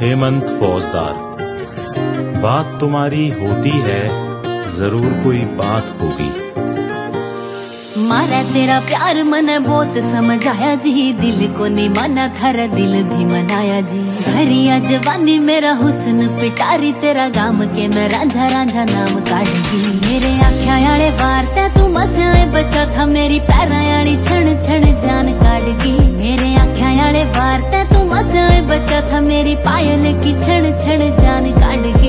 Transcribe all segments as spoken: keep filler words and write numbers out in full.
हेमंत फौजदार। बात तुम्हारी होती है, जरूर कोई बात होगी। मारा तेरा प्यार मने बहुत समझाया जी, दिल को नहीं माना थारा दिल भी मनाया जी। भरिया जवानी मेरा हुस्न पिटारी, तेरा गाम के मैं रांझा रांझा नाम काटगी। मेरे आख्या आले वारता तू मसाए बचा था, मेरी पैरा आली छण छण जान काटगी। मेरे आख्या आले वारता तू मसाए बचा था, मेरी पायल की छण छण जान काटगी।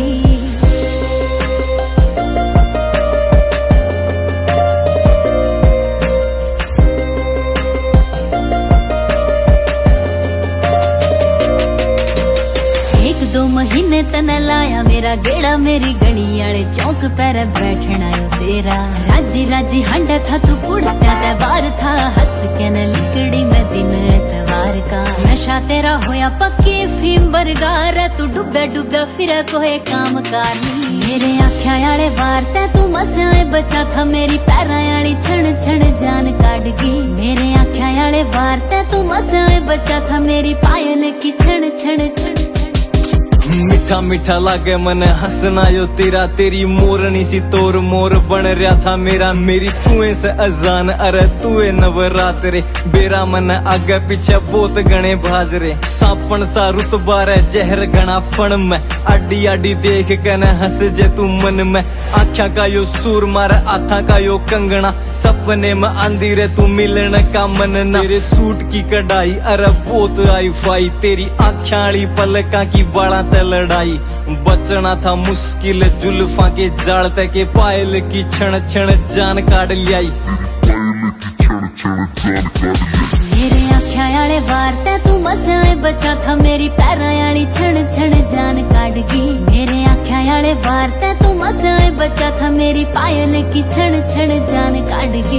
दो महीने तन लाया मेरा गेड़ा, मेरी गली आले चौक पर बैठना यो तेरा। राजी राजी हंडा था तू पुड़ता त्योहार था, हंस के न लिकड़ी में दिन एतवार का। नशा तेरा होया पक्की फीम बरगार, तू डुबे डुबे फिर कोई काम कार। मेरे आख्या आले वारता तू मसाए बचा था, मेरी पैरा आली छण छण जान काटगी। मेरे आख्या आले वारता तू मसाए बचा था, मेरी पायल की छण छण छण। मीठा मीठा लागे मन हंसना यो तेरा, तेरी मोरनी सी तोर मोर बन रहा था मेरा। मेरी कुएं से अजान अरे तुए नवरात रे, बेरा मन आगे पीछे बहुत गणे भाजरे। सापन सा रुतबा रे जहर गणा फण में, आडी आडी देख के न हंस जे तू मन में। आख्या का यो सूर मारे आथा का यो कंगना, सपने में आंधी रे तू मिलन का मन ना। तेरे सूट की कढ़ाई अरे बहुत आई फाई, तेरी आख्याली पलका की बाड़ा लड़ाई। बचना था मुश्किल जुल्फा के जाल तक के, पायल की क्षण क्षण जान काट लियाई। मेरे आख्या आले वारता तू मसाए बचा था, मेरी पैरा आली छण छण जान काटगी। मेरे आख्या आले वारता तू मसाए बचा था, मेरी पायल की छण छण जान काटगी।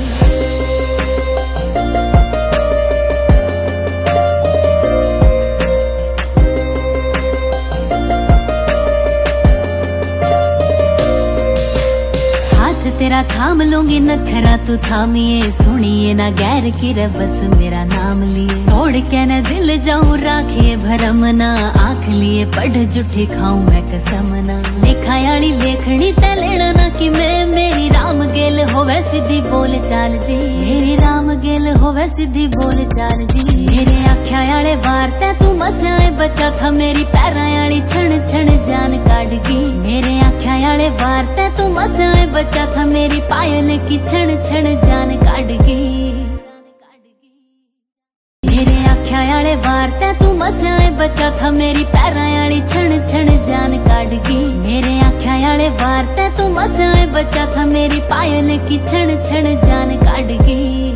तेरा थाम लूंगी नखरा तू थामिए, सुनिए ना गैर की रे बस मेरा नाम लिए। तोड़ के न दिल जाऊं राखिए भरम ना, आँख लिए पढ़ जुठी खाऊं मैं कसम ना। लिखा यानी लेखनी ते लेना ना कि मैं, मेरी राम गेल होवे सीधी बोल चाल जी। मेरी राम गेल होवे सीधी बोल चाल जी। मेरे आख्या आले वारता तू मसाए बचा था, मेरी पैरा आली छण छण जान काटगी। मेरे आख्या आले वारता तू मसाए बचा था, मेरी पायल की छण छण जान काटगी। मेरे आख्या आले वारता तू मसाए बचा था, मेरी पैरा आली छण छण जान काटगी। मेरे आख्या आले वारता तू मसाए बचा था, मेरी पायल की छण छण जान काटगी।